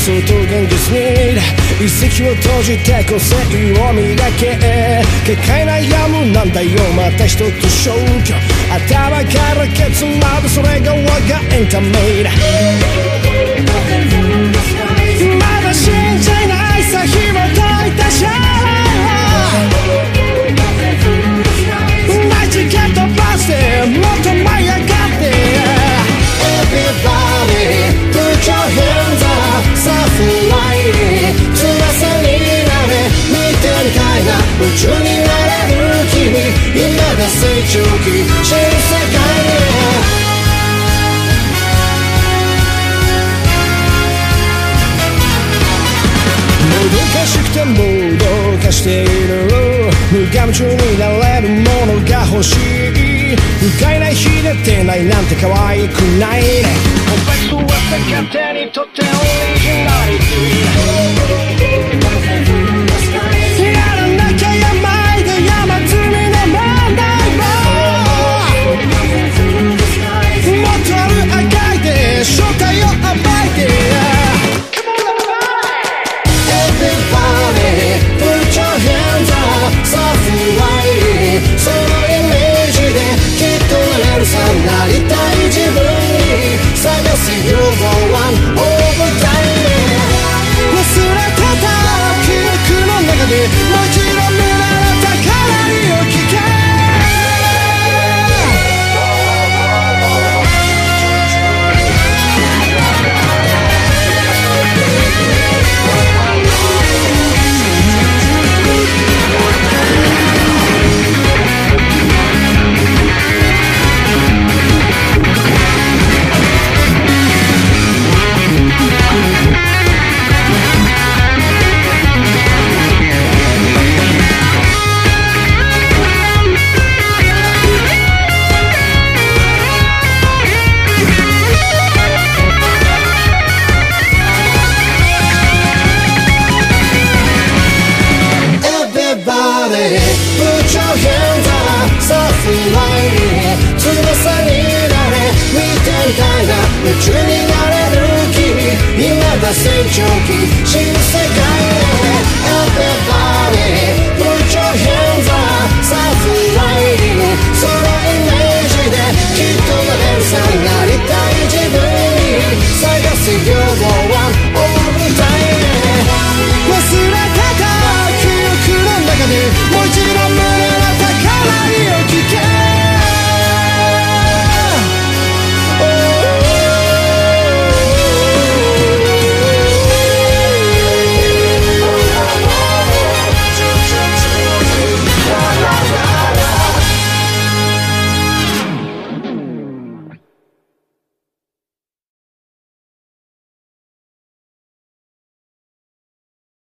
想と現実に一石を閉じて個性を磨け結界悩むなんだよまた一つ消去頭からケツまでそれが我がエンタメだまだ信じないさ紐解いたシャマジ蹴飛ばしてもっと舞い上がって Everybody put your hands up さあフライ翼になれ見てみたいな宇宙になれる君今が成長期新世界へもどかしくてもどかしている無我夢中になれるものが欲しい不快な日出てないなんて可愛くないねコンプレックスは勝手にとってオリジナリティやらなきゃやまいで山積みの問題もっとある赤いで正体を暴いてそのイメージできっとなれるさなりたい自分に探す You're the one all the time 忘れてた記憶の中でもう一度見られたからにを聞け夢中になれる君今が成長期新世界へ Everybody put your hands up さあフライそのイメージできっとなれるさなりたい自分に探す You're the one all the time 忘れてた記憶の中でもう一度